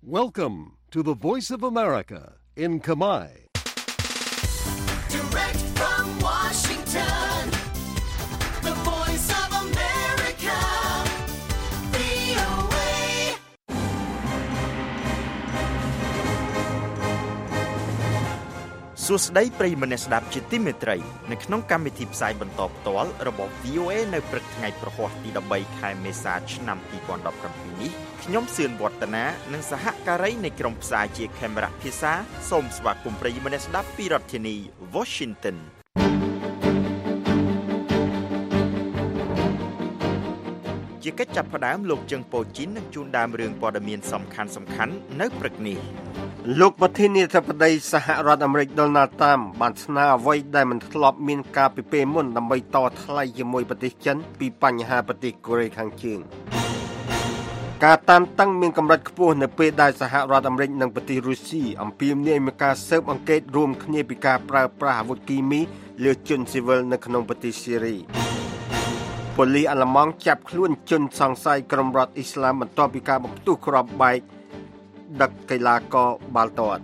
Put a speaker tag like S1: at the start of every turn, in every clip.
S1: Welcome to the Voice of America in Khmer.
S2: Direct from Washington, the Voice of America, VOA.
S3: សួស្តីប្រិយមិត្តអ្នកស្ដាប់ជាទីមេត្រីនៅក្នុងកម្មវិធីផ្សាយបន្តផ្ទាល់របស់ VOA នៅព្រឹកថ្ងៃប្រហ័សទី13ខែមេសាឆ្នាំ2017នេះខ្ញុំសឿនវឌ្ឍនានិងសហការីនៃក្រុមផ្សាយជាខេមរៈភាសាសូមស្វាគមន៍ប្រិយមិត្តអ្នកស្ដាប់ពីរដ្ឋធានី Washington ជាកិច្ចចាប់ផ្ដើមលោកជើងប៉ូជីននឹងជួនដើមរឿងព័ត៌មានសំខាន់ៗនៅព្រឹកនេះ
S4: លោកប្រធានាធិបតីសហរដ្ឋអាមេរិក Donald Trump បានស្នើអ្វីដែលមិនធ្លាប់មានការពីពេលមុនដើម្បីតថ្លៃជាមួយប្រទេសចិនពីបញ្ហាប្រទេសកូរ៉េខាងជើងការតានតឹងមានកម្រិតខ្ពស់នៅពេលដែលសហរដ្ឋអាមេរិកនិងប្រទេសរុស្ស៊ីអំពាវនាវឲ្យការស៊ើបអង្កេតរួមគ្នាពីការប្រើប្រាស់អាវុធគីមីលើជនស៊ីវិលនៅក្នុងប្រទេសស៊ីរីប៉ូលីសអាល្លឺម៉ង់ចាប់ខ្លួនជនសង្ស័យក្រុមរដ្ឋអ៊ីស្លាមបន្ទាប់ពីការបំផ្ទុះគ្រាប់បែកដឹកកីឡាករបាល់ទាត់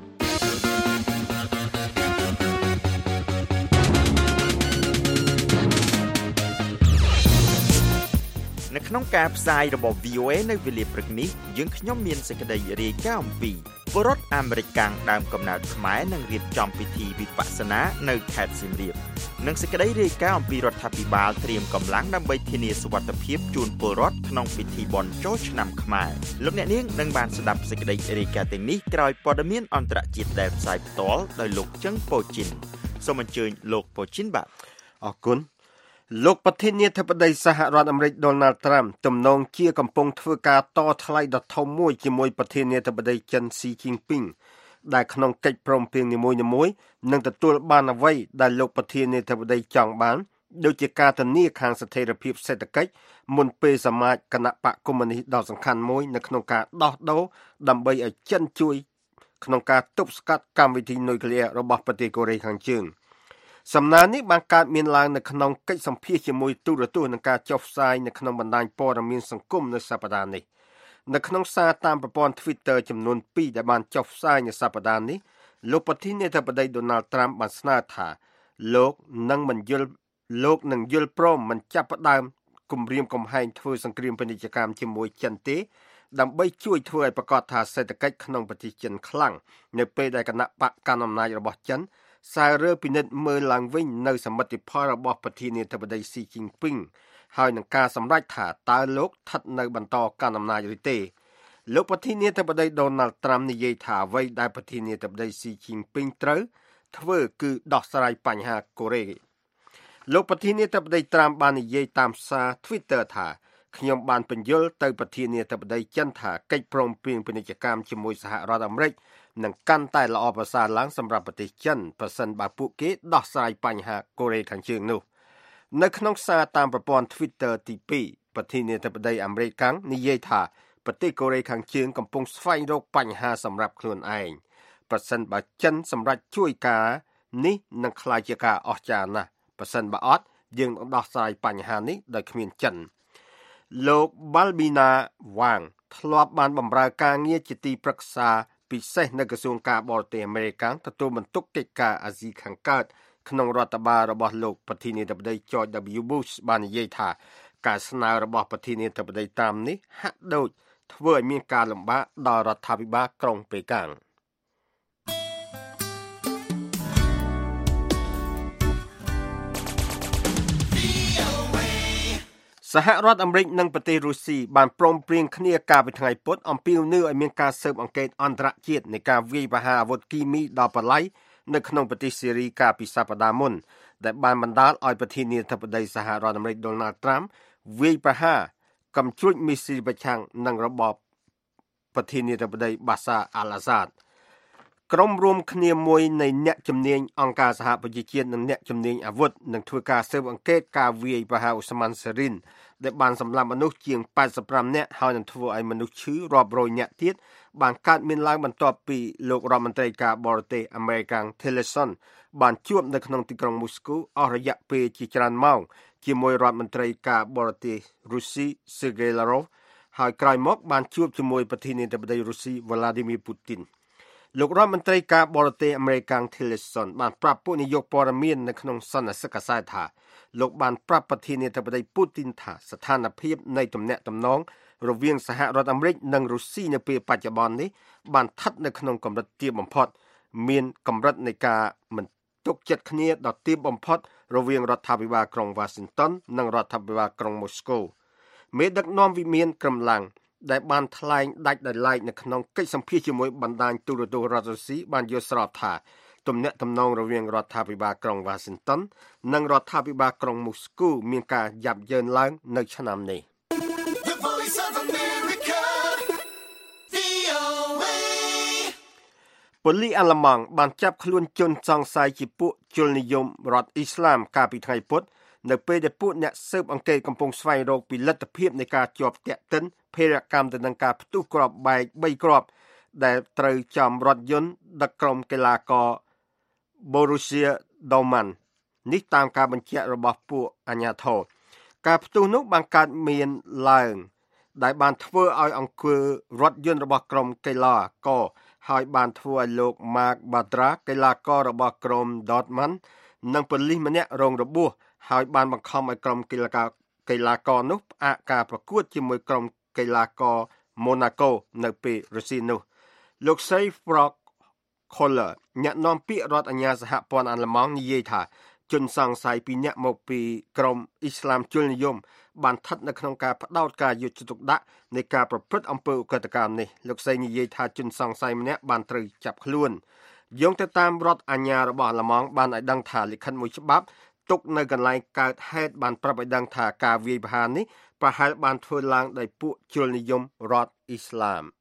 S3: នៅក្នុងការផ្សាយរបស់ VOA នៅវេលាព្រឹកនេះយើងខ្ញុំមានសេចក្តីរាយការណ៍អំពីពលរដ្ឋអាមេរិកកាំងដើមកំណើតខ្មែរនឹងរៀបចំពិធីវិបស្សនានៅខេត្តសៀមរាបនិងសេចក្តីរាយការណ៍អំពីរដ្ឋាភិបាលត្រៀមកម្លាំងដើម្បីធានាសុវត្ថិភាពជូនពលរដ្ឋក្នុងពិធីបុណ្យចូលឆ្នាំខ្មែរលោកអ្នកនាងនឹងបានស្ដាប់សេចក្តីរាយការណ៍ទាំងនេះក្រោយព័ត៌មានអន្តរជាតិដែលផ្សាយផ្ទាល់ដោយលោកជឹងប៉ូជីនសូមអញ្ជើញលោកប៉ូជីនបាទ
S4: អរគុណលោកប្រធានាធិបតីសហរដ្ឋអាមេរិក Donald Trump ទំនងជាកំពុងធ្វើការតថ្លៃដ៏ធំមួយជាមួយប្រធានាធិបតីចិន Xi Jinping ដែលក្នុងកិច្ចព្រមព្រៀងនីមួយៗនឹងទទួលបានអ្វីដែលលោកប្រធានាធិបតីចង់បានដូចជាការធានាខាងស្ថិរភាពសេដ្ឋកិច្ចមុនពេលសមាជគណៈបកកុម្មុយនីសដ៏សំខាន់មួយនៅក្នុងការដោះដូរដើម្បីឲ្យចិនជួយក្នុងការទប់ស្កាត់កម្មវិធីនុយក្លេអ៊ែររបស់ប្រទេសកូរ៉េខាងជើងសំណើនេះបានកើតមានឡើងនៅក្នុងកិច្ចសម្ភាសជាមួយទូរទស្សន៍និងការចុះផ្សាយនៅក្នុងបណ្ដាញព័ត៌មានសង្គមនៅសប្តាហ៍នេះនៅក្នុងសារតាមប្រព័ន្ធ Twitter ចំនួន2ដែលបានចុះផ្សាយនៅសប្តាហ៍នេះលោកប្រធានាធិបតី Donald Trump បានស្នើថាលោកនឹងយល់ព្រមមិនចាប់ផ្ដើមគម្រាមកំហែងធ្វើសង្គ្រាមពាណិជ្ជកម្មជាមួយចិនទេដើម្បីជួយធ្វើឲ្យប្រកាសថាសេដ្ឋកិច្ចក្នុងប្រទេសចិនខ្លាំងនៅពេលដែលគណៈបកកណ្ដាលអំណាចរបស់ចិនសាររើពិនិត្យមើលឡើងវិញនៅសមិទ្ធផលរបស់ប្រធានាធិបតី Xi Jinping ហើយនឹងការសម្រេចថាតើលោកស្ថិតនៅបន្តកាន់អំណាចឬទេលោកប្រធានាធិបតី Donald Trump និយាយថាអ្វីដែលប្រធានាធិបតី Xi Jinping ត្រូវធ្វើគឺដោះស្រាយបញ្ហាកូរ៉េលោកប្រធានាធិបតី Trump បាននិយាយតាមសារ Twitter ថាខ្ញុំបានបញ្យល់ទៅប្រធានាធិបតីចិនថាកិច្ចព្រមព្រៀងពាណិជ្ជកម្មជាមួយសហរដ្ឋអាមេរិកនឹងកាន់តែល្អប្រសើរឡើងសម្រាប់ប្រទេសចិនប្រសិនបើពួកគេដោះស្រាយបញ្ហាកូរ៉េខាងជើងនោះនៅក្នុងសារតាមប្រព័ន្ធ Twitter ទី2ប្រធានាធិបតីអាមេរិកកាំងនិយាយថាប្រទេសកូរ៉េខាងជើងកំពុងស្វែងរកបញ្ហាសម្រាប់ខ្លួនឯងប្រសិនបើចិនសម្រេចជួយការនេះនឹងក្លាយជាការអស្ចារ្យណាស់ប្រសិនបើអត់យើងនឹងដោះស្រាយបញ្ហានេះដោយគ្មានចិនលោក Balbina Wang ធ្លាប់បានបម្រើការងារជាទីប្រឹក្សាពិសេសនៅក្រសួងការបរទេសអាមេរិកទទួលបន្ទុកកិច្ចការអាស៊ីខាងកើតក្នុងរដ្ឋបាលរបស់លោកប្រធានាធិបតី George W. Bush បាននិយាយថាការស្នើរបស់ប្រធានាធិបតីតាមនេះហាក់ដូចធ្វើឲ្យមានការលំបាកដល់រដ្ឋាភិបាលក្រុងប៉េកាំងសហរដ្ឋអាមេរិកនិងប្រទេសរុស្ស៊ីបានព្រមព្រៀងគ្នាកាលពីថ្ងៃពុធអំពាវនាវឲ្យមានការស៊ើបអង្កេតអន្តរជាតិនៃការវាយប្រហារអាវុធគីមីដល់បល័យនៅក្នុងប្រទេសស៊ីរីកាលពីសប្តាហ៍មុនដែលបានបណ្ដាលឲ្យប្រធានាធិបតីសហរដ្ឋអាមេរិក Donald Trump វាយប្រហារកំជ្រួចមីស៊ីលប្រឆាំងនឹងរបបប្រធានាធិបតី Bashar al-Assad ក្រុមរួមគ្នាមួយនៃអ្នកជំនាញអង្គការសហប្រជាជាតិនិងអ្នកជំនាញអាវុធនឹងធ្វើការស៊ើបអង្កេតការវាយប្រហារអូស្មန်សេរីនដែលបានសម្លាប់មនុស្សជាង85នាក់ហើយនឹងធ្វើឲ្យមនុស្សឈឺរាប់រយនាក់ទៀតបានកើតមានឡើងបន្ទាប់ពីលោករដ្ឋមន្ត្រីការបរទេសអាមេរិក Tillerson បានជួបនៅក្នុងទីក្រុងមូស្គូអស់រយៈពេលជាច្រើនម៉ោងជាមួយរដ្ឋមន្ត្រីការបរទេសរុស្ស៊ី Sergei Lavrov ហើយក្រោយមកបានជួបជាមួយប្រធានាធិបតីរុស្ស៊ី Vladimir Putin លោករដ្ឋមន្ត្រីការបរទេសអាមេរិក Tillerson បានប្រាប់ពួកនាយកព័ត៌មាននៅក្នុងសន្និសីទកាសែតថាលោកបានប្រាប់ប្រធានាធិបតី Putin ថាស្ថានភាពនៃទំនាក់ទំនងរវាងសហរដ្ឋអាមេរិកនិងរុស្ស៊ីនៅពេលបច្ចុប្បន្ននេះបានស្ថិតនៅក្នុងកម្រិតទាបបំផុតមានកម្រិតនៃការមិនទុកចិត្តគ្នាដ៏ទាបបំផុតរវាងរដ្ឋាភិបាលក្រុង Washington និងរដ្ឋាភិបាលក្រុង Moscow មេដឹកនាំវិមានក្រំឡាំងដែលបានថ្លែងដាច់ដោយឡែកនៅក្នុងកិច្ចសម្ភាសជាមួយបណ្ដាញទូរទស្សន៍រដ្ឋរុស្ស៊ីបានយល់ស្របថាទំនាក់ទំនងរវាងរដ្ឋាភិបាលក្រុង Washington និងរដ្ឋាភិបាលក្រុង Moscow មានការយ៉ាប់យ៉ឺនឡើងនៅឆ្នាំនេះ
S2: The Voice of America, VOA.
S4: ប៉ូលីសអាល្លឺម៉ង់បានចាប់ខ្លួនជនសង្ស័យជាពួកជលនិយមរដ្ឋអ៊ីស្លាមកាលពីថ្ងៃពុធនៅពេលដែលពួកអ្នកស៊ើបអង្កេតកំពុងស្វែងរកពីលទ្ធភាពនៃការជាប់ទាក់ទិនភេរវកម្មទៅនឹងការផ្ទុះគ្រាប់បែក3គ្រាប់ដែលត្រូវចំរថយន្តដឹកក្រុមកីឡាករ Borussia Dortmund នេះតាមការបញ្ជាក់របស់ពួកអាជ្ញាធរការផ្ទុះនោះបានកើតមានឡើងដែលបានធ្វើឲ្យអង្គាររថយន្តរបស់ក្រុមកីឡាករហើយបានធ្វើឲ្យលោក Mark Bartra កីឡាកររបស់ក្រុម Dortmund និងប៉ូលីសម្នាក់រងរបួសហើយបានបង្ខំឲ្យក្រុមកីឡាករនោះផ្អាកការប្រកួតជាមួយក្រុមកីឡាករ Monaco នៅពេលរសៀលនោះលោកស្រី Frog Kohler អ្នកនាំពាក្យរដ្ឋអាជ្ញាសហព័ន្ធអាល្លឺម៉ង់និយាយថាជនសង្ស័យពីរនាក់មកពីក្រុមអ៊ីស្លាមជលនិយមបានស្ថិតនៅក្នុងការផ្ដោតការយកចិត្តទុកដាក់នៃការប្រព្រឹត្តអំពើឧក្រិដ្ឋកម្មនេះលោកស្រីនិយាយថាជនសង្ស័យម្នាក់បានត្រូវចាប់ខ្លួនយោងទៅតាមរដ្ឋអាជ្ញារបស់អាល្លឺម៉ង់បានឲ្យដឹងថាលិខិតមួយច្បាប់ទុកនៅកន្លែងកើតហេតុបានប្រាប់ឲ្យដឹងថាការវាយប្រហារនេះប្រហែលបានធ្វើឡើងដោយពួកជលនិយមរដ្ឋអ៊ីស្លាម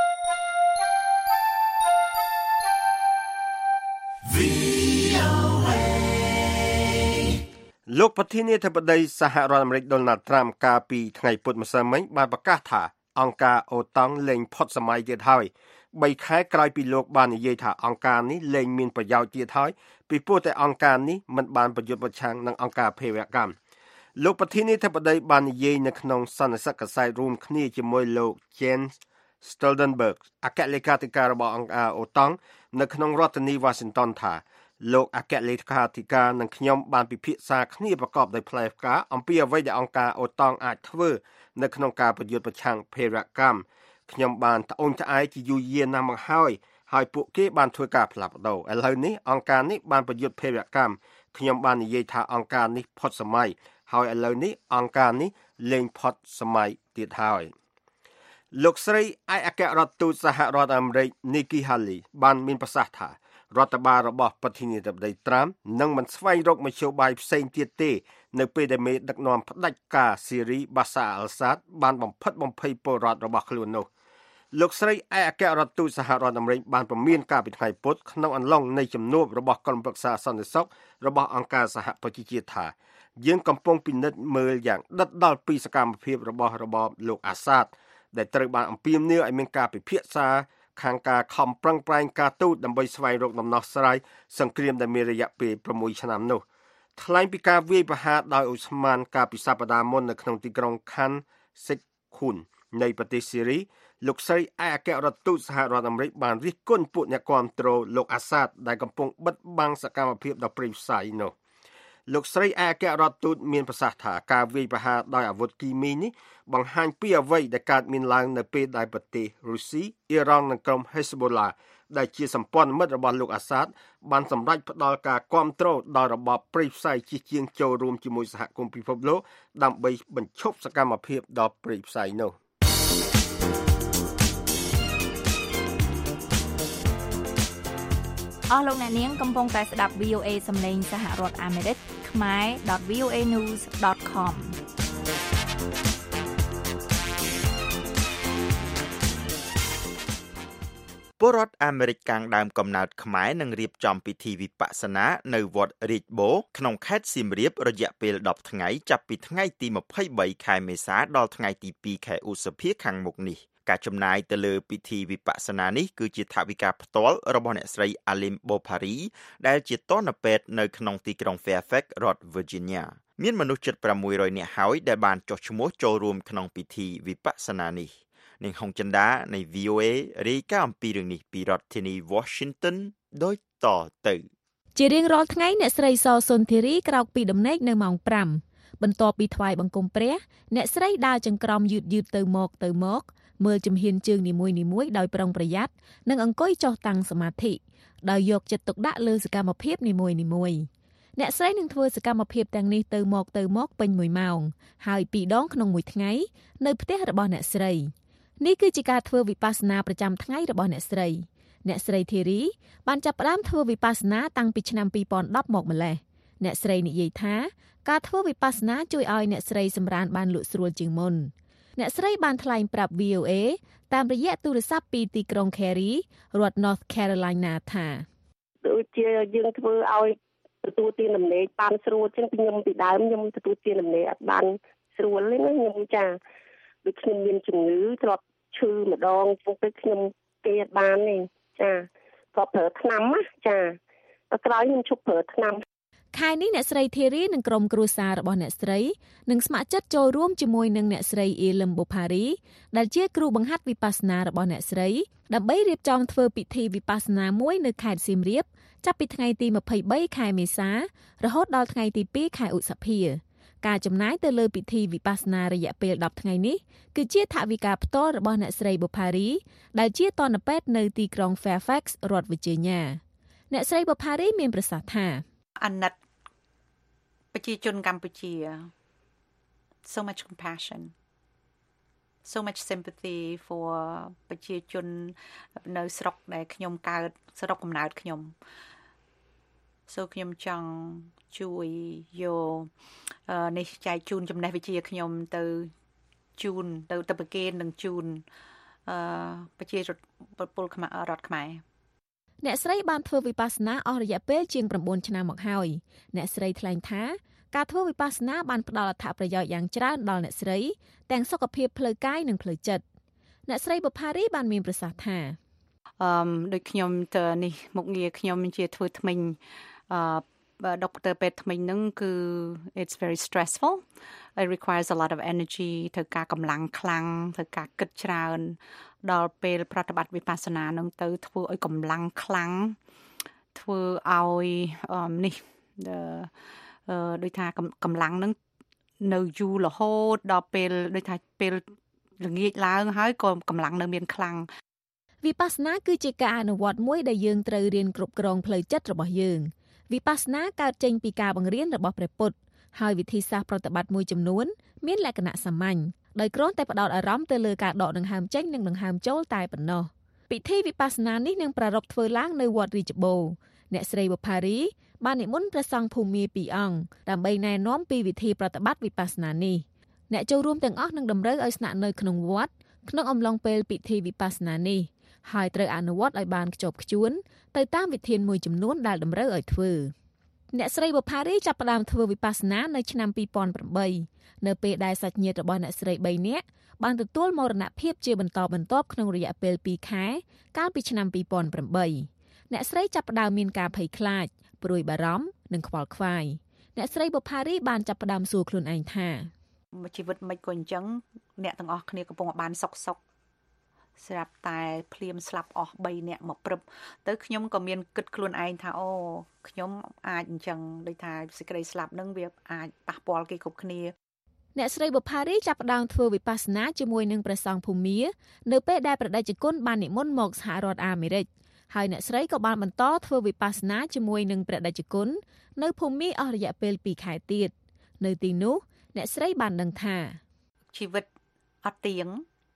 S4: លោកប្រធានាធិបតីសហរដ្ឋអាមេរិក Donald Trump កាលពីថ្ងៃពុធម្សិលមិញបានប្រកាសថាអង្គការអូតង់លែងផុតសម័យទៀតហើយ3ខែក្រោយពីលោកបាននិយាយថាអង្គការនេះលែងមានប្រយោជន៍ទៀតហើយពីព្រោះតែអង្គការនេះមិនបានប្រយុទ្ធប្រឆាំងនឹងអង្គការភេរវកម្មលោកប្រធានាធិបតីបាននិយាយនៅក្នុងសន្និសីទកាសែតរួមគ្នាជាមួយលោក Jens Stoltenberg អគ្គលេខាធិការរបស់អង្គការអូតង់នៅក្នុងរដ្ឋធានី Washington ថាលោកអគ្គលេខាធិការនិងខ្ញុំបានពិភាក្សាគ្នាប្រកបដោយផ្លែផ្កាអំពីអ្វីដែលអង្គការអូតង់អាចធ្វើនៅក្នុងការប្រយុទ្ធប្រឆាំងភេរវកម្មខ្ញុំបានត្អូញត្អែរជាយូរយារណាស់មកហើយពួកគេបានធ្វើការផ្លាស់ប្ដូរឥឡូវនេះអង្គការនេះបានប្រយុទ្ធភេរវកម្មខ្ញុំបាននិយាយថាអង្គការនេះផុតសម័យហើយឥឡូវនេះអង្គការនេះលែងផុតសម័យទៀតហើយលោកស្រីឯកអគ្គរដ្ឋទូតសហរដ្ឋអាមេរិក Nikki Haley បានមានប្រសាសន៍ថារដ្ឋបាលរបស់ប្រធានាធិបតី Trump នឹងមិនស្វែងរកមធ្យោបាយផ្សេងទៀតទេនៅពេលដែលមេដឹកនាំផ្ដាច់ការស៊េរី Bashar al-Assad បានបំផិតបំភ័យពលរដ្ឋរបស់ខ្លួននោះលោកស្រីឯកអគ្គរដ្ឋទូតសហរដ្ឋអាមេរិកបានព្រមានកាលពីថ្ងៃពុធក្នុងអំឡុងនៃជំនួបរបស់ក្រុមប្រឹក្សាសន្តិសុខរបស់អង្គការសហប្រជាជាតិថាយើងកំពុងពិនិត្យមើលយ៉ាងដិតដល់ពីសកម្មភាពរបស់របបលោកអាសាតដែលត្រូវបានអំពាវនាវឲ្យមានការពិភាក្សាខាងការខំប្រឹងប្រែងការទូតដើម្បីស្វែងរកដំណោះស្រាយសង្គ្រាមដែលមានរយៈពេល6ឆ្នាំនោះថ្លែងពីការវាយប្រហារដោយអ៊ូស្មានកាលពីសប្តាហ៍មុននៅក្នុងទីក្រុង Khan Sheikhoun នៃប្រទេសស៊េរីលោកស្រីឯកអគ្គរដ្ឋទូតសហរដ្ឋអាមេរិកបានរិះគន់ពួកអ្នកគាំទ្រលោកអាសាតដែលកំពុងបិទបាំងសកម្មភាពដ៏ព្រៃផ្សៃនោះលោកស្រីឯកអគ្គរដ្ឋទូតមានប្រសាសន៍ថាការវាយប្រហារដោយអាវុធគីមីនេះបង្ហាញពីអ្វីដែលកើតមានឡើងនៅពេលដែលប្រទេសរុស្ស៊ីអ៊ីរ៉ង់និងក្រុម Hezbollah ដែលជាសម្ព័ន្ធមិត្តរបស់លោកអាសាតបានសម្រេចផ្ដល់ការគាំទ្រដល់របបព្រៃផ្សៃជាជាងចូលរួមជាមួយសហគមន៍ពិភពលោកដើម្បីបញ្ឈប់សកម្មភាពដ៏ព្រៃផ្សៃនោះ
S5: អស់លោកអ្នកនាងកំពុងតែស្ដាប់ VOA សំឡេងសហរដ្ឋអាមេរិកខ្មែរ.voanews.com
S3: ពលរដ្ឋអាមេរិកកាំងដើមកំណើតខ្មែរនឹងរៀបចំពិធីវិបស្សនានៅវត្តរាជបូរក្នុងខេត្តសៀមរាបរយៈពេល10ថ្ងៃចាប់ពីថ្ងៃទី23ខែមេសាដល់ថ្ងៃទី2ខែឧសភាខាងមុខនេះការចំណាយទៅលើពិធីវិបស្សនានេះគឺជាថវិកាផ្ទាល់របស់អ្នកស្រី Alim Bophari ដែលជាទណ្ឌពេទ្យនៅក្នុងទីក្រុង Fairfax រដ្ឋ Virginia មានមនុស្សជិត600នាក់ហើយដែលបានចុះឈ្មោះចូលរួមក្នុងពិធីវិបស្សនានេះនាងហុងចិន្តានៃ VOA រាយការណ៍អំពីរឿងនេះពីរដ្ឋធានី Washington ដូចតទៅ
S5: ជារៀងរាល់ថ្ងៃអ្នកស្រីសសុនធីរីក្រោកពីដំណេកនៅម៉ោង 5 បន្ទាប់ពីថ្វាយបង្គំព្រះអ្នកស្រីដើរចង្ក្រមយឺតទៅមកមើលជំហានជើងនីមួយៗដោយប្រុងប្រយ័ត្ននិងអង្គុយចុះតាំងសមាធិដោយយកចិត្តទុកដាក់លើសកម្មភាពនីមួយៗអ្នកស្រីនឹងធ្វើសកម្មភាពទាំងនេះទៅមកពេញ1ម៉ោងហើយ2ដងក្នុងមួយថ្ងៃនៅផ្ទះរបស់អ្នកស្រីនេះគឺជាការធ្វើវិបស្សនាប្រចាំថ្ងៃរបស់អ្នកស្រីធីរីបានចាប់ផ្ដើមធ្វើវិបស្សនាតាំងពីឆ្នាំ2010មកម្ល៉េះអ្នកស្រីនិយាយថាការធ្វើវិបស្សនាជួយឲ្យអ្នកស្រីសម្រានបានលក់ស្រួលជាងមុនអ្នកស្រីបានថ្លែងប្រាប់ VOA តាមរយៈទូរស័ព្ទពីទីក្រុង Cary រដ្ឋ North Carolina ថា
S6: ដូចជាយើងធ្វើឲ្យទទួលទានដំណេកបានស្រួលចឹងខ្ញុំពីដើមខ្ញុំទទួលទានដំណេកអត់បានស្រួលទេណាខ្ញុំចាដូចខ្ញុំមានជំងឺធ្លាប់ឈឺម្ដងពុកទៅខ្ញុំគេអត់បានទេចាក៏ប្រើថ្នាំណាចាដល់ក្រោយខ្ញុំឈប់ប្រើថ្នាំ
S5: ខែនេះអ្នកស្រីធីរីនិងក្រុមគ្រួសាររបស់អ្នកស្រីនឹងស្ម័គ្រចិត្តចូលរួមជាមួយនឹងអ្នកស្រីអ៊ីលឹមបូផារីដែលជាគ្រូបង្ហាត់វិបស្សនារបស់អ្នកស្រីដើម្បីរៀបចំធ្វើពិធីវិបស្សនាមួយនៅខេត្តសៀមរាបចាប់ពីថ្ងៃទី23ខែមេសារហូតដល់ថ្ងៃទី2ខែឧសភាការចំណាយទៅលើពិធីវិបស្សនារយៈពេល10ថ្ងៃនេះគឺជាថវិកាផ្ទាល់របស់អ្នកស្រីបូផារីដែលជាតនពេទ្យនៅទីក្រុង Fairfax រដ្ឋ Virginia អ្នកស្រីបូផារីមានប្រសាសន៍ថា
S7: អាណិតប្រជាជនកម្ពុជា so much compassion so much sympathy for ប្រជាជននៅស្រុកដែលខ្ញុំកើតស្រុកកំណើតខ្ញុំ so ខ្ញុំចង់ជួយយកនេះចែកជូនចំណេះវិជ្ជាខ្ញុំទៅជូនទៅប្រគេននិងជូនប្រជាពលរដ្ឋខ្មែរ
S5: អ្នកស្រីបានធ្វើវិបស្សនាអស់រយៈពេលជាង9ឆ្នាំមកហើយអ្នកស្រីថ្លែងថាការធ្វើវិបស្សនាបានផ្ដល់អត្ថប្រយោជន៍យ៉ាងច្រើនដល់អ្នកស្រីទាំងសុខភាពផ្លូវកាយនិងផ្លូវចិត្តអ្នកស្រីបូផារីបានមានប្រសាសន៍ថា
S7: ដូចខ្ញុំទៅនេះមុខងារខ្ញុំជាធ្វើថ្មិញដុកទ័រពេទ្យថ្មិញហ្នឹងគឺ it's very stressful it requires a lot of energy ធ្វើការកម្លាំងខ្លាំងធ្វើការគិតច្រើនដល់ពេលប្រតិបត្តិវិបស្សនានឹងទៅធ្វើឲ្យកម្លាំងខ្លាំងធ្វើឲ្យនេះដូចថាកម្លាំងនឹងនៅយូររហូតដល់ពេលដូចថាពេលល្ងាចឡើងហើយក៏កម្លាំងនៅមានខ្លាំង
S5: វិបស្សនាគឺជាការអនុវត្តមួយដែលយើងត្រូវរៀនគ្រប់គ្រងផ្លូវចិត្តរបស់យើងវិបស្សនាកើតចេញពីការបង្រៀនរបស់ព្រះពុទ្ធហើយវិធីសាស្ត្រប្រតិបត្តិមួយចំនួនមានលក្ខណៈសាមញ្ញដោយគ្រាន់តែផ្ដោតអារម្មណ៍ទៅលើការដកដង្ហើមចេញនិងដង្ហើមចូលតែប៉ុណ្ណោះពិធីវិបស្សនានេះនឹងប្រារព្ធធ្វើឡើងនៅវត្តរាជបូរអ្នកស្រីបូផារីបាននិមន្តព្រះសង្ឃភូមា2អង្គដើម្បីណែនាំពីវិធីប្រតិបត្តិវិបស្សនានេះអ្នកចូលរួមទាំងអស់នឹងតម្រូវឲ្យស្នាក់នៅក្នុងវត្តក្នុងអំឡុងពេលពិធីវិបស្សនានេះហើយត្រូវអនុវត្តឲ្យបានខ្ជាប់ខ្ជួនទៅតាមវិធានមួយចំនួនដែលតម្រូវឲ្យធ្វើអ្នកស្រីបូផារីចាប់ផ្ដើមធ្វើវិបស្សនានៅឆ្នាំ2008នៅពេលដែលសាច់ញាតិរបស់អ្នកស្រី3នាក់បានទទួលមរណភាពជាបន្តបន្ទាប់ក្នុងរយៈពេល2ខែកាលពីឆ្នាំ2008អ្នកស្រីចាប់ផ្ដើមមានការភ័យខ្លាចព្រួយបារម្ភនិងខ្វល់ខ្វាយអ្នកស្រីបូផារីបានចាប់ផ្ដើមសួរខ្លួនឯងថា
S7: ជីវិតមិនក៏អញ្ចឹងអ្នកទាំងអស់គ្នាកំពុងបានសុខស្រាប់តែភ្លាមស្លាប់អស់3នាក់មកព្រឹបទៅខ្ញុំក៏មានគិតខ្លួនឯងថាអូខ្ញុំអាចអញ្ចឹងដូចថាសេចក្តីស្លាប់នឹងវាអាចប៉ះពាល់គេគ្រប់គ្នា
S5: អ្នកស្រីបូផារីចាប់ផ្ដើមធ្វើវិបស្សនាជាមួយនឹងព្រះសង្ឃភូមានៅពេលដែលព្រះតេជគុណបាននិមន្តមកសហរដ្ឋអាមេរិកហើយអ្នកស្រីក៏បានបន្តធ្វើវិបស្សនាជាមួយនឹងព្រះតេជគុណនៅភូមាអស់រយៈពេល2ខែទៀតនៅទីនោះអ្នកស្រីបានដឹងថា
S7: ជីវិតអត់ទៀង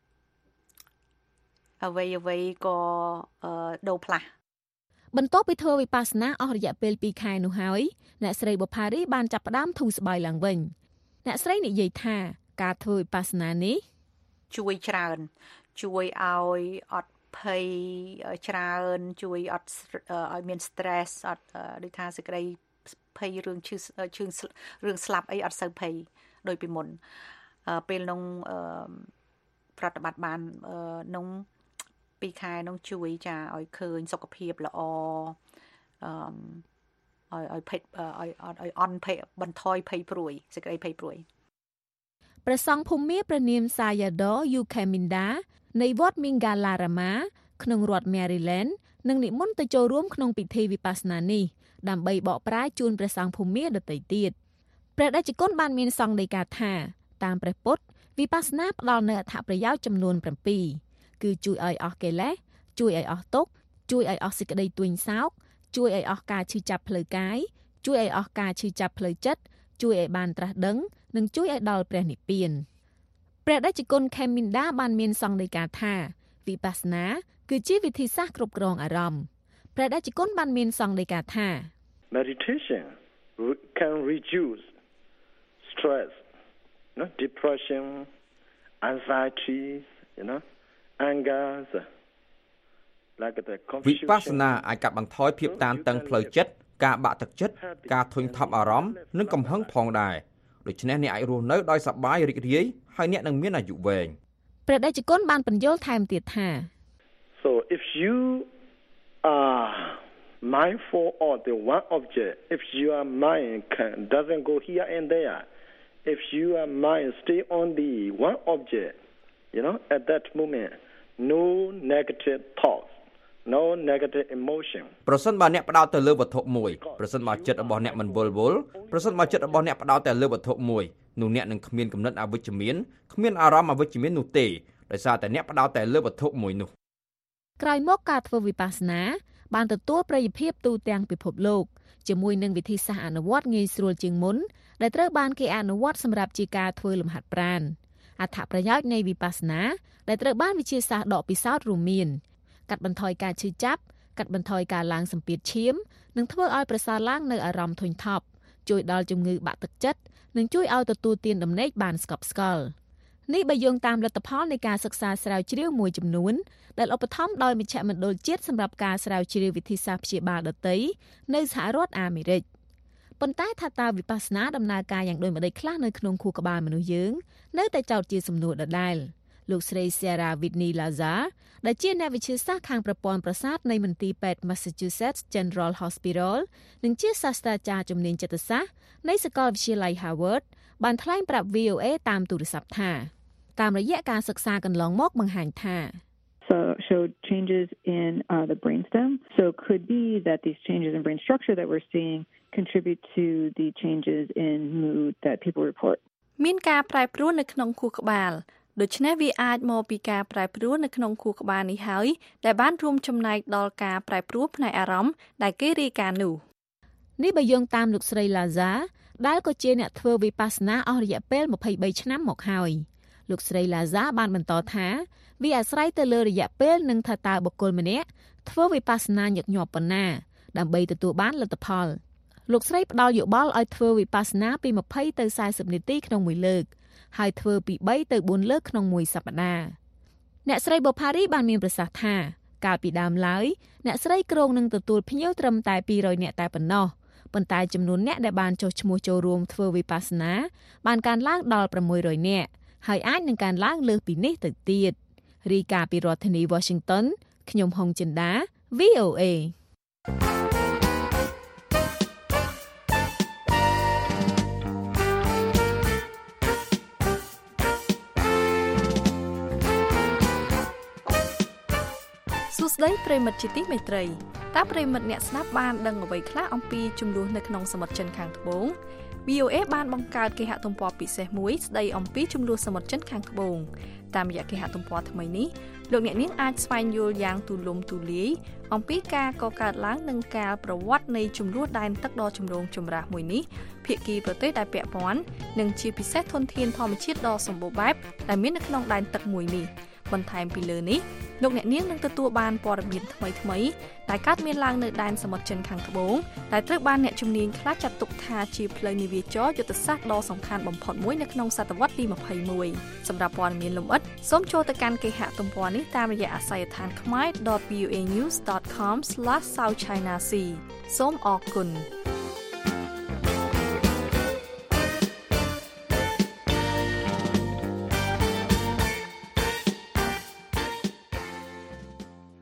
S7: អ្វីក៏ដូរផ្លាស់
S5: បន្ទាប់ពីធ្វើវិបស្សនាអស់រយៈពេល2ខែនោះហើយអ្នកស្រីបូផារីបានចាប់ផ្ដើមធូរស្បើយឡើងវិញអ្នកស្រីនិយាយថាការធ្វើវិបស្សនានេះ
S7: ជួយច្រើនជួយឲ្យអត់ភ័យច្រើនជួយអត់ឲ្យមាន stress អត់ដូចថាសេចក្តីភ័យរឿងឈឺរឿងស្លាប់អីអត់សូវភ័យដូចពីមុនពេលនោះប្រតិបត្តិបាននោះ2ខែនោះជួយចាឲ្យឃើញសុខភាពល្អភ័យឲ្យអន់ភ័យបន្ថយភ័យព្រួយសេចក្តីភ័យព្រួយ
S5: ព្រះសង្ឃភូមិព្រះនាមសាយ៉ាដយូខេមីនដានៃវត្តមីងហ្គាឡារ៉ាម៉ាក្នុងរដ្ឋ Maryland នឹងនិមន្តទៅចូលរួមក្នុងពិធីវិបស្សនានេះដើម្បីបកប្រែជូនព្រះសង្ឃភូមិដទៃទៀតព្រះតេជគុណបានមានសង្ឃដីកាថាតាមព្រះពុទ្ធវិបស្សនាផ្ដល់នូវអត្ថប្រយោជន៍ចំនួន7គឺជួយឲ្យអស់កិលេសជួយឲ្យអស់ទុក្ខជួយឲ្យអស់សេចក្តីទួញសោកជួយឲ្យអស់ការឈឺចាប់ផ្លូវកាយជួយឲ្យអស់ការឈឺចាប់ផ្លូវចិត្តជួយឲ្យបានត្រាស់ដឹងនិងជួយឲ្យដល់ព្រះនិព្វានព្រះតេជគុណខេមីនដាបានមានសង្ឃដីកាថាវិបស្សនាគឺជាវិធីសាស្ត្រគ្រប់គ្រងអារម្មណ៍ព្រះតេជគុណបានមានសង្ឃដីកាថា
S8: Meditation can reduce stress, depression, anxiety, anger, like the confusion.
S9: វិបស្សនាអាចកាត់បន្ថយភាពតានតឹងផ្លូវចិត្តការបាក់ទឹកចិត្តការធុញថប់អារម្មណ៍និងកំហឹងផងដែរដូច្នេះអ្នកអាចរស់នៅដោយសប្បាយរីករាយហើយអ្នកនឹងមានអាយុវែង
S5: ព្រះតេជគុណបានបញ្យល់ថែមទៀតថា
S8: So if you are mindful of the one object, if your mind doesn't go here and there, if your mind stay on the one object, at that moment, no negative thoughts, no negative emotion.
S9: ប្រសិនបើអ្នកផ្ដោតទៅលើវត្ថុមួយប្រសិនបើចិត្តរបស់អ្នកមិនវល់វល់ប្រសិនបើចិត្តរបស់អ្នកផ្ដោតតែលើវត្ថុមួយនោះអ្នកនឹងគ្មានគំនិតអវិជ្ជមានគ្មានអារម្មណ៍អវិជ្ជមាននោះទេដោយសារតែអ្នកផ្ដោតតែលើវត្ថុមួយនោះ
S5: ក្រោយមកការធ្វើវិបស្សនាបានទទួលប្រយោជន៍ទូទាំងពិភពលោកជាមួយនឹងវិធីសាស្ត្រអនុវត្តងាយស្រួលជាងមុនដែលត្រូវបានគេអនុវត្តសម្រាប់ជាការធ្វើលំហាត់ប្រាណអត្ថប្រយោជន៍នៃវិបស្សនាដែលត្រូវបានវិទ្យាសាស្ត្រដកពិសោធន៍រួមមានកាត់បន្ថយការឈឺចាប់កាត់បន្ថយការឡើងសម្ពាធឈាមនិងធ្វើឲ្យប្រសើរឡើងនៅអារម្មណ៍ធុញថប់ជួយដល់ជំងឺបាក់ទឹកចិត្តនិងជួយឲ្យទទួលទានដំណេកបានស្កប់ស្កល់នេះបើយោងតាមលទ្ធផលនៃការសិក្សាស្រាវជ្រាវមួយចំនួនដែលឧបត្ថម្ភដោយមជ្ឈមណ្ឌលជាតិសម្រាប់ការស្រាវជ្រាវវិធីសាស្ត្រព្យាបាលដទៃនៅសហរដ្ឋអាមេរិកប៉ុន្តែថាតើវិបស្សនាដំណើរការយ៉ាងដូចម្តេចខ្លះនៅក្នុងខួរក្បាលមនុស្សយើងនៅតែចោទជាសំណួរដដែលលោកស្រី Sarah Whitney Lazar ដែលជាអ្នកវិទ្យាសាស្ត្រខាងប្រព័ន្ធប្រសាទនៃមន្ទីរពេទ្យ Massachusetts General Hospital និងជាសាស្ត្រាចារ្យជំនាញចិត្តសាស្ត្រនៃសាកលវិទ្យាល័យ Harvard បានថ្លែងប្រាប់ VOA តាមទូរស័ព្ទថាតាមរយៈការសិក្សាកន្លងមកបង្ហាញថា
S10: showed changes in the brainstem. So it could be that these changes in brain structure that we're seeing contribute to the changes in mood that people report.
S7: មានការប្រែប្រួលនៅក្នុងខួរក្បាលដូច្នេះវាអាចមកពីការប្រែប្រួលនៅក្នុងខួរក្បាលនេះហើយដែលបានរួមចំណែកដល់ការប្រែប្រួលផ្នែកអារម្មណ៍ដែលគេរាយការណ៍នោះ
S5: នេះបើយោងតាមលោកស្រី Laza ដែលក៏ជាអ្នកធ្វើវិបស្សនាអស់រយៈពេល23ឆ្នាំមកហើយលោកស្រី Laza បានបន្តថាវាអាស្រ័យទៅលើរយៈពេលនិងថាតើបុគ្គលម្នាក់ធ្វើវិបស្សនាញឹកញាប់ប៉ុណ្ណាដើម្បីទទួលបានលទ្ធផលលោកស្រីផ្ដល់យោបល់ឲ្យធ្វើវិបស្សនាពី20ទៅ40នាទីក្នុងមួយលើកហើយធ្វើពី3ទៅ4លើកក្នុងមួយសប្តាហ៍អ្នកស្រី Bopari បានមានប្រសាសន៍ថាកាលពីដើមឡើយអ្នកស្រីគ្រោងនឹងទទួលភ្ញៀវត្រឹមតែ200នាក់តែប៉ុណ្ណោះប៉ុន្តែចំនួនអ្នកដែលបានចុះឈ្មោះចូលរួមធ្វើវិបស្សនាបានកើនឡើងដល់600នាក់ហើយអាចនឹងកើនឡើងលើសពីនេះទៅទៀតរីកាពីរដ្ឋធានី Washington ខ្ញុំហុងចិន្តា VOA
S7: សួស្តីប្រិមិត្តជាទីមេត្រីតើប្រិមិត្តអ្នកស្ដាប់បានដឹងអ្វីខ្លះអំពីចំនួននៅក្នុងសមុទ្រចិនខាងត្បូង VOA បានបង្កើតគេហទំព័រពិសេសមួយស្ដីអំពីចំនួនសមុទ្រចិនខាងត្បូងតាមរយៈគេហទំព័រថ្មីនេះលោកអ្នកនាងអាចស្វែងយល់យ៉ាងទូលំទូលាយអំពីការកកើតឡើងនិងការប្រវត្តិនៃចំនួនដែនទឹកដ៏ចម្រូងចម្រាសមួយនេះភាគីប្រទេសដែលពាក់ព័ន្ធនិងជាពិសេសធនធានធម្មជាតិដ៏សម្បូរបែបដែលមាននៅក្នុងដែនទឹកមួយនេះបន្ថែមពីលើនេះលោកអ្នកនាងនឹងទទួលបានព័ត៌មានថ្មីៗដែលកើតមានឡើងនៅដែនសមុទ្រចិនខាងត្បូងដែលត្រូវបានអ្នកជំនាញខ្លះចាត់ទុកថាជាផ្លូវនាវាចរយុទ្ធសាស្ត្រដ៏សំខាន់បំផុតមួយនៅក្នុងសតវត្សទី21សម្រាប់ព័ត៌មានលម្អិតសូមចូលទៅកាន់គេហទំព័រនេះតាមរយៈអាស័យដ្ឋាន khmer.voanews.com/southchinasea សូមអរគុណ
S3: ខ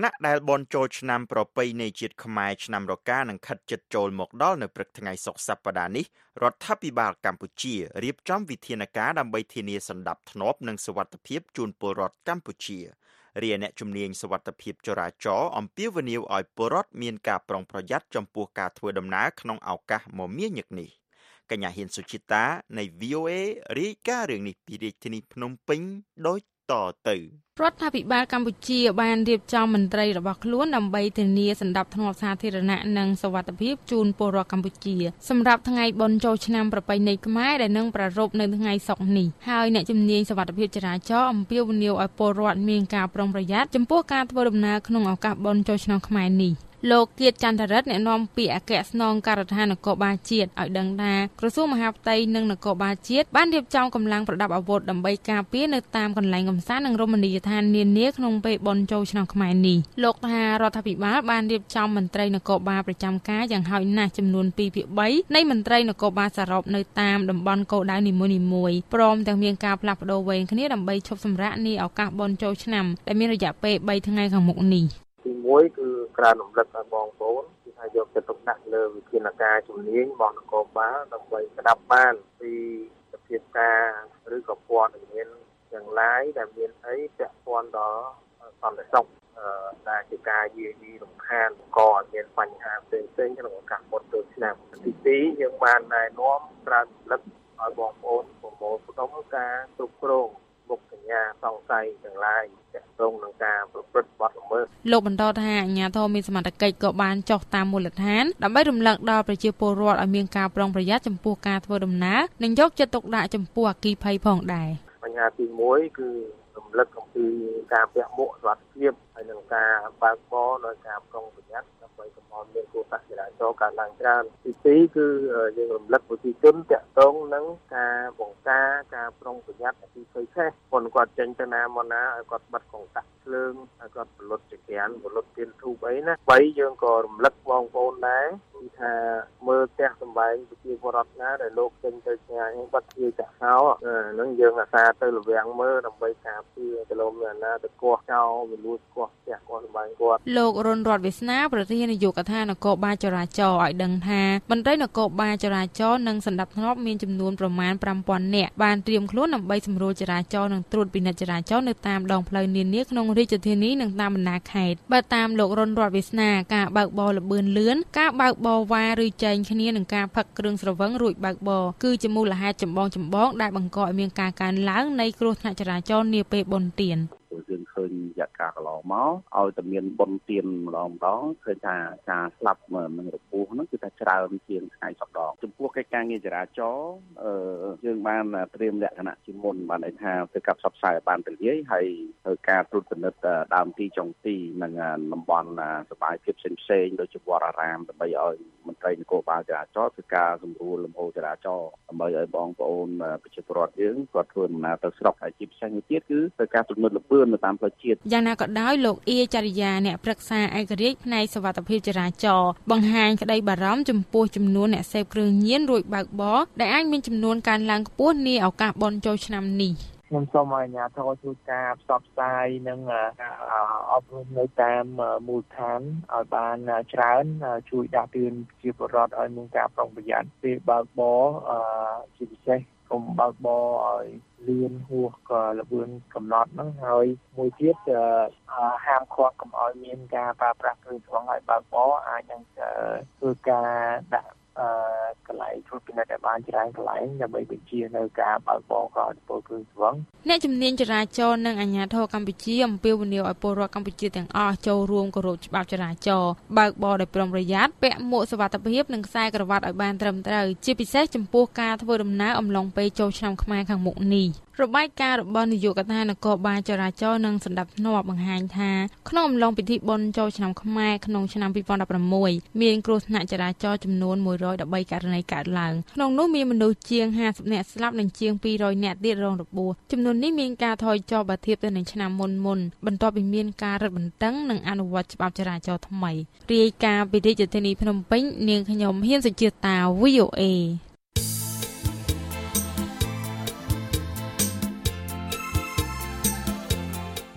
S3: ណៈដែលបនចូលឆ្នាំប្រពៃណីជាតិខ្មែរឆ្នាំរកានឹងខិតជិតចូលមកដល់នៅព្រឹកថ្ងៃសុក្រសប្តាហ៍នេះរដ្ឋាភិបាលកម្ពុជារៀបចំវិធានការដើម្បីធានាសណ្ដាប់ធ្នាប់និងសុវត្ថិភាពជូនពលរដ្ឋកម្ពុជារាយអ្នកជំនាញសុវត្ថិភាពចរាចរណ៍អំពាវនាវឲ្យពលរដ្ឋមានការប្រុងប្រយ័ត្នចំពោះការធ្វើដំណើរក្នុងឱកាសមមាញឹកនេះកញ្ញាហ៊ានសុជីតានៃ VOA រាយការណ៍រឿងនេះពីរាជធានីភ្នំពេញដូចតទៅ
S11: រដ្ឋាភិបាលកម្ពុជាបានរៀបចំមន្ត្រីរបស់ខ្លួនដើម្បីធានាសណ្ដាប់ធ្នាប់សាធារណៈនិងសុវត្ថិភាពជូនពលរដ្ឋកម្ពុជាសម្រាប់ថ្ងៃបុណ្យចូលឆ្នាំប្រពៃណីខ្មែរដែលនឹងប្រារព្ធនៅថ្ងៃសុក្រនេះហើយអ្នកជំនាញសុវត្ថិភាពចរាចរណ៍អំពាវនាវឲ្យពលរដ្ឋមានការប្រុងប្រយ័ត្នចំពោះការធ្វើដំណើរក្នុងឱកាសបុណ្យចូលឆ្នាំខ្មែរនេះលោកគៀតចន្ទរិទ្ធអ្នកនាំពាក្យអគ្គស្នងការដ្ឋាននគរបាលជាតិឲ្យដឹងថាក្រសួងមហាផ្ទៃនិងនគរបាលជាតិបានរៀបចំកម្លាំងប្រដាប់អាវុធដើម្បីការពារនៅតាមកន្លែងកម្សាន្តនិងរមណីយដ្ឋាននានាក្នុងពេលបុណ្យចូលឆ្នាំខ្មែរនេះលោកថារដ្ឋាភិបាលបានរៀបចំមន្ត្រីនគរបាលប្រចាំការយ៉ាងហោចណាស់ចំនួន 2/3 នៃមន្ត្រីនគរបាលសរុបនៅតាមតំបន់គោលដៅនីមួយៗព្រមទាំងមានការផ្លាស់ប្ដូរវេនគ្នាដើម្បីឈប់សម្រាកនាឱកាសបុណ្យចូលឆ្នាំដែលមានរយៈពេល3ថ្ងៃខាងមុខនេះ
S12: ទី1គឺក្រើនរំលឹកឲ្យបងប្អូនគឺថាយកចិត្តទុកដាក់លើវិធានការជំនាញរបស់នគរបាលដើម្បីស្ដាប់បានពីសភាពការឬក៏ព័ត៌មានទាំងឡាយដែលមានអីពាក់ព័ន្ធដល់សន្តិសុខដែលជាការយាយីរំខានបង្កឲ្យមានបញ្ហាផ្សេងៗក្នុងឱកាសបុណ្យចូលឆ្នាំទី2យើងបានណែនាំក្រើនរំលឹកឲ្យបងប្អូនប្រមូលផ្ដុំការគ្រប់គ្រងមុខសញ្ញាសង្ស័យទាំងឡាយទាក់ទងនឹងការប្រព្រឹត្តបទល្មើស
S11: លោកបន្តថាអាជ្ញាធរមានសមត្ថកិច្ចក៏បានចុះតាមមូលដ្ឋានដើម្បីរំលឹកដល់ប្រជាពលរដ្ឋឲ្យមានការប្រុងប្រយ័ត្នចំពោះការធ្វើដំណើរនិងយកចិត្តទុកដាក់ចំពោះអគ្គីភ័យផងដែរ
S12: បញ្ហាទី1គឺរំលឹកអំពីការពាក់មួកសុវត្ថិភាពហើយនិងការបើកបរដោយការប្រុងប្រយ័ត្នដើម្បីកុំឲ្យមានគ្រោះថ្នាក់ចរាចរណ៍កើតឡើងច្រើនទី2គឺយើងរំលឹកប្រជាជនទាក់ទងនឹងការបង្ការការប្រុងប្រយ័ត្នអគ្គីភ័យឆេះមុនគាត់ចេញទៅណាមកណាឲ្យគាត់បិទកង្តាក់ភ្លើងឲ្យគាត់បលុតចក្រានបលុតទៀនធូបអីណា3យើងក៏រំលឹកបងប្អូនដែរគឺថាមើលផ្ទះសម្បែងប្រជាពលរដ្ឋណាដែលលោកចេញទៅឆ្ងាយបាត់ជាចាក់ហោហ្នឹងយើងអាសាទៅលវាំងមើលដើម្បីការពារទៅលោកមានណាទៅកោះចោលវាលួចកោះផ្ទះកោះសម្បែងគាត់
S11: លោករុនរដ្ឋវាសនាប្រធាននាយកដ្ឋាននគរបាលចរាចរណ៍ឲ្យដឹងថាមន្ត្រីនគរបាលចរាចរណ៍និងសណ្ដាប់ធ្នាប់មានចំនួនប្រមាណ 5,000 នាក់បានត្រៀមខ្លួនដើម្បីសម្រួលចរាចរណ៍និងត្រួតពិនិត្យចរាចរណ៍នៅតាមដងផ្លូវនានាក្នុងរាជធានីនិងតាមបណ្ដាខេត្តបើតាមលោករុនរដ្ឋវាសនាការបើកបរល្បឿនលឿនការបើកបរវ៉ាឬចែងគ្នានឹងការផឹកគ្រឿងស្រវឹងរួចបើកបរគឺជាមូលហេតុចម្បងដែលបង្កឲ្យមានការកើនឡើងនៃគ្រោះថ្នាក់ចរាចរណ៍នាពេលបុណ្យទាន
S12: យើងឃើញរយៈកាលកន្លងមកឲ្យតែមានបុណ្យទានម្ដងឃើញថាការស្លាប់នឹងរបួសហ្នឹងគឺថាច្រើនជាងថ្ងៃសប្តាហ៍ចំពោះកិច្ចការងារចរាចរណ៍យើងបានត្រៀមលក្ខណៈជាមុនបានន័យថាទៅកັບផ្សព្វផ្សាយបានទូលាយហើយធ្វើការត្រួតពិនិត្យដើមទីចុងទីនិងតំបន់សុបាយភាពផ្សេងៗដូចជាវត្តអារាមដើម្បីឲ្យមន្ត្រីនគរបាលចរាចរណ៍ធ្វើការសម្រួលលំហូរចរាចរណ៍ដើម្បីឲ្យបងប្អូនប្រជាពលរដ្ឋយើងគាត់ធ្វើដំណើរទៅស្រុកហើយជាពិសេសមួយទៀតគឺធ្វើការត្រួតពិនិត្យលឿននៅតាមផ្លូវជាតិ
S11: យ៉ាងណាក៏ដោយលោកអៀចរិយាអ្នកប្រឹក្សាឯករាជ្យផ្នែកសុវត្ថិភាពចរាចរណ៍បង្ហាញក្តីបារម្ភចំពោះចំនួនអ្នកសេពគ្រឿងញៀនរួចបើកបរដែលអាចមានចំនួនកើនឡើងខ្ពស់នាឱកាសបុណ្យចូលឆ្នាំនេះ
S12: ខ្ញុំសូមឲ្យអាជ្ញាធរជួយការផ្សព្វផ្សាយនិងអប់រំនៅតាមមូលដ្ឋានឲ្យបានច្រើនជួយដាក់ទឿនជាពលរដ្ឋឲ្យមានការប្រុងប្រយ័ត្នពេលបើកបរជាពិសេសកុំបើកបរឲ្យលឿនហួសក៏ល្បឿនកំណត់ហ្នឹងហើយមួយទៀតហាមឃាត់កុំឲ្យមានការប្រើប្រាស់គ្រឿងស្រវឹងឲ្យបើកបរអាចនឹងធ្វើការដាក់កន្លែងត្រួតពិនិត្យឲ្យបានច្រើនកន្លែងដើម្បីបញ្ជានៅការបើកបរក៏ពលគ្រឿងស្រវឹង
S11: អ្នកជំនាញចរាចរណ៍និងអាជ្ញាធរកម្ពុជាអំពាវនាវឲ្យពលរដ្ឋកម្ពុជាទាំងអស់ចូលរួមគោរពច្បាប់ចរាចរណ៍បើកបរដោយប្រុងប្រយ័ត្នពាក់មួកសុវត្ថិភាពនិងខ្សែក្រវ៉ាត់ឲ្យបានត្រឹមត្រូវជាពិសេសចំពោះការធ្វើដំណើរអំឡុងពេលចូលឆ្នាំខ្មែរខាងមុខនេះរបាយការណ៍របស់នាយកដ្ឋាននគរបាលចរាចរណ៍និងសណ្ដាប់ធ្នាប់បង្ហាញថាក្នុងអំឡុងពិធីបុណ្យចូលឆ្នាំខ្មែរក្នុងឆ្នាំ2016មានគ្រោះថ្នាក់ចរាចរណ៍ចំនួន113ករណីកើតឡើងក្នុងនោះមានមនុស្សជាង50នាក់ស្លាប់និងជាង200នាក់ទៀតរងរបួសចំនួននេះមានការថយចុះបើធៀបទៅនឹងឆ្នាំមុនបន្ទាប់ពីមានការរឹតបន្តឹងនិងអនុវត្តច្បាប់ចរាចរណ៍ថ្មីរាយការណ៍ពីរាជធានីភ្នំពេញនាងខ្ញុំហ៊ានសុជាតា VOA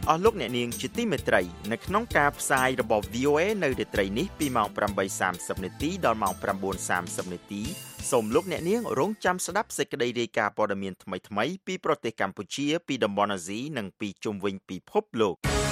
S3: អស់លោកអ្នកនាងជាទីមេត្រីនៅក្នុងការផ្សាយរបស់ VOA នៅរាត្រីនេះពីម៉ោង 8:30 នាទីដល់ម៉ោង 9:30 នាទីសូមលោកអ្នកនាងរងចាំស្ដាប់សេចក្តីរាយការណ៍ព័ត៌មានថ្មីៗពីប្រទេសកម្ពុជាពីតំបន់អាស៊ីនិងពីជុំវិញពិភពលោក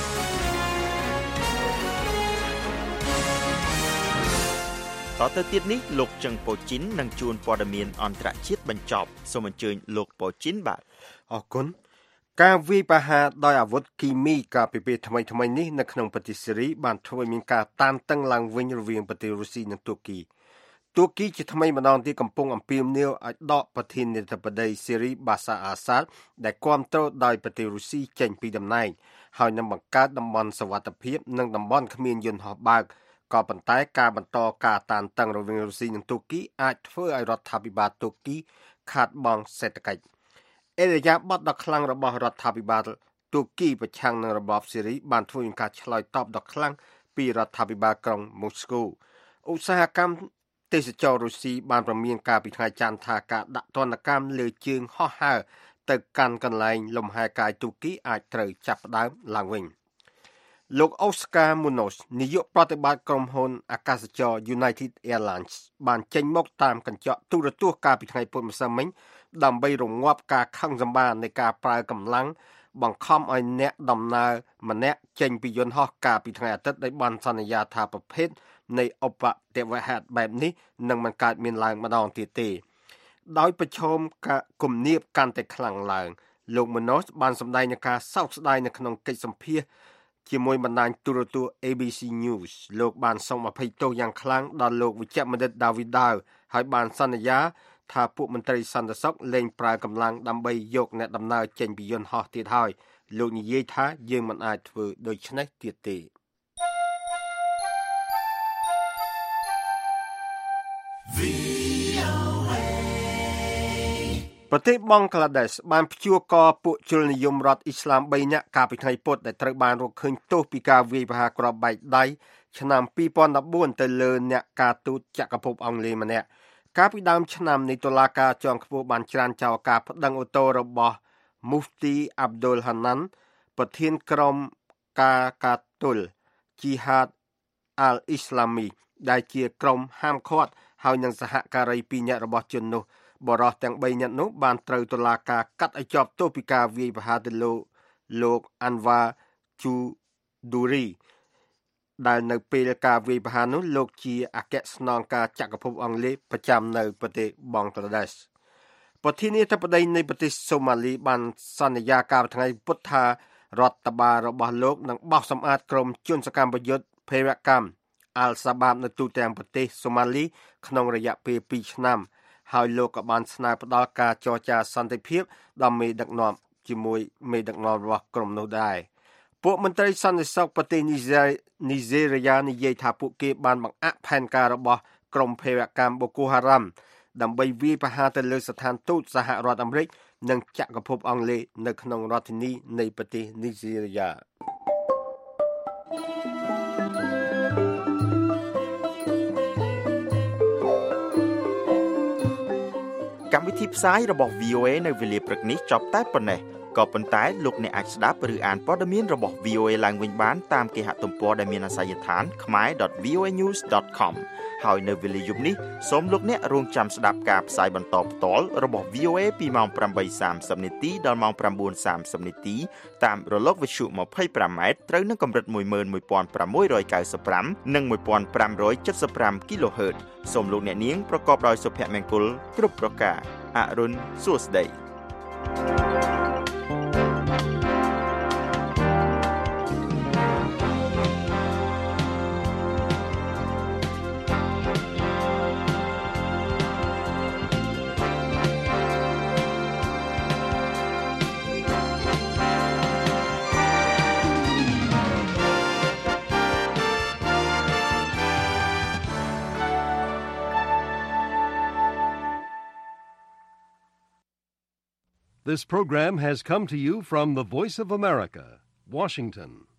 S3: តទៅទៀតនេះលោកជឹងប៉ូជីននឹងជួនព័ត៌មានអន្តរជាតិបញ្ចប់សូមអញ្ជើញលោកប៉ូជីនបាទ
S4: អរគុណការវាយប្រហារដោយអាវុធគីមីកាលពីពេលថ្មីៗនេះនៅក្នុងប្រទេសសេរីបានធ្វើឲ្យមានការតានតឹងឡើងវិញរវាងប្រទេសរុស្ស៊ីនិងទូគីជាថ្មីម្ដងទៀតកំពុងអំពាវនាវឲ្យដកប្រធានាធិបតីសេរីបាសាអាសាដដែលគាំទ្រដោយប្រទេសរុស្ស៊ីចេញពីតំណែងហើយនឹងបង្កើតតំបន់សុវត្ថិភាពនិងតំបន់គ្មានយន្តហោះបើកក៏ប៉ុន្តែការបន្តការតានតឹងរវាងរុស្ស៊ីនិងទូគីអាចធ្វើឲ្យរដ្ឋាភិបាលទូគីខាតបង់សេដ្ឋកិច្ចអេរយាប័តដ៏ខ្លាំងរបស់រដ្ឋាភិបាលទូគីប្រឆាំងនឹងរបបសេរីបានធ្វើឲ្យការឆ្លើយតបដ៏ខ្លាំងពីរដ្ឋាភិបាលក្រុងមូស្គូឧស្សាហកម្មទេសចររុស្ស៊ីបានប្រមានការពីថ្ងៃច័ន្ទថាការដាក់ទណ្ឌកម្មលើជើងហោះហើរទៅកាន់កន្លែងលំហែកាយទូគីអាចត្រូវចាប់ផ្ដើមឡើងវិញលោកអូស្ការមូណូសនាយកប្រតិបត្តិក្រុមហ៊ុនអាកាសចរ United Airlines បានចេញមកតាមកញ្ចក់ទូរទស្សន៍កាលពីថ្ងៃពុធម្សិលមិញដើម្បីរងាប់ការខឹងសម្បារនៃការប្រើកម្លាំងបង្ខំឲ្យអ្នកដំណើរម្នាក់ចេញពីយន្តហោះកាលពីថ្ងៃអាទិត្យដោយបានសន្យាថាប្រភេទនៃឧបទ្ទវហេតុបែបនេះនឹងមិនកើតមានឡើងម្ដងទៀតទេដោយប្រឈមការគំនាបកាន់តែខ្លាំងឡើងលោកម៉ូណូសបានសម្ដែងនឹងការសោកស្ដាយនៅក្នុងកិច្ចសម្ភាសន៍ជាមួយបណ្ដាញទូរទស្សន៍ ABC News លោកបានសូមអភ័យទោសយ៉ាងខ្លាំងដល់លោកវិជ្ជបណ្ឌិតដាវីដាវហើយបានសន្យាថាពួកមន្ត្រីសន្តិសុខលែងប្រើកម្លាំងដើម្បីយកអ្នកដំណើរចេញពីយន្តហោះទៀតហើយលោកនិយាយថាយើងមិនអាចធ្វើដូច្នេះទៀតទេប្រទេសបង់ក្លាដេសបានព្យួរកពួកជននិយមរដ្ឋអ៊ីស្លាម3នាក់កាលពីថ្ងៃពុធដែលត្រូវបានរកឃើញទោសពីការវាយប្រហារគ្រាប់បែកដៃឆ្នាំ2014ទៅលើអ្នកការទូតចក្រភពអង់គ្លេសម្នាក់កាលពីដើមឆ្នាំនេះតុលាការជាន់ខ្ពស់បានច្រានចោលការប្តឹងអូតូរបស់ Mufti Abdul Hanan ប្រធានក្រុមការកាតុល Jihad al-Islami ដែលជាក្រុមហាមឃាត់ហើយនឹងសហការី2នាក់របស់ជននោះបរិសុទ្ធទាំង3នាក់នោះបានត្រូវតុលាការកាត់ឲ្យជាប់ទោសពីការវាយប្រហារទៅលោក Anwar Choudhury ដែលនៅពេលការវាយប្រហារនោះលោកជាអគ្គស្នងការចក្រភពអង់គ្លេសប្រចាំនៅប្រទេសបង់ក្លាដេសប្រធានាធិបតីនៃប្រទេសសូម៉ាលីបានសន្យាកាលពីថ្ងៃពុធថារដ្ឋបាលរបស់លោកនឹងបោសសម្អាតក្រុមជនសកម្មប្រយុទ្ធភេរវកម្មអាល់សាបាបនៅទូទាំងប្រទេសសូម៉ាលីក្នុងរយៈពេល2ឆ្នាំហើយលោកក៏បានស្នើផ្ដល់ការចរចាសន្តិភាពដល់មេដឹកនាំជាមួយមេដឹកនាំរបស់ក្រុមនោះដែរពួកមន្ត្រីសន្តិសុខប្រទេសនីហ្សេរីយ៉ានិយាយថាពួកគេបានបង្អាក់ផែនការរបស់ក្រុមភេរវកម្មបូកូហារ៉ាំដើម្បីវាយប្រហារទៅលើស្ថានទូតសហរដ្ឋអាមេរិកនិងចក្រភពអង់គ្លេសនៅក្នុងរដ្ឋធានីនៃប្រទេសនីហ្សេរីយ៉ា
S3: កម្មវិធីផ្សាយរបស់ VOA នៅវេលាព្រឹកនេះចប់តែប៉ុណ្ណេះក៏ប៉ុន្តែលោកអ្នកអាចស្ដាប់ឬអានព័ត៌មានរបស់ VOA ឡើងវិញបានតាមគេហទំព័រដែលមានអាសយដ្ឋាន khmer.voanews.com ហើយនៅវេលាយប់នេះសូមលោកអ្នករងចាំស្ដាប់ការផ្សាយបន្តផ្ទាល់របស់ VOA ពីម៉ោង 8:30 នាទីដល់ម៉ោង 9:30 នាទីតាមរលកវិទ្យុ 25M ត្រូវនឹងកម្រិត 11695 និង 1575 kHz សូមលោកអ្នកនាងប្រកបដោយសុភមង្គលគ្រប់ប្រការអរុនសួស្ដី
S1: This program has come to you from the Voice of America, Washington.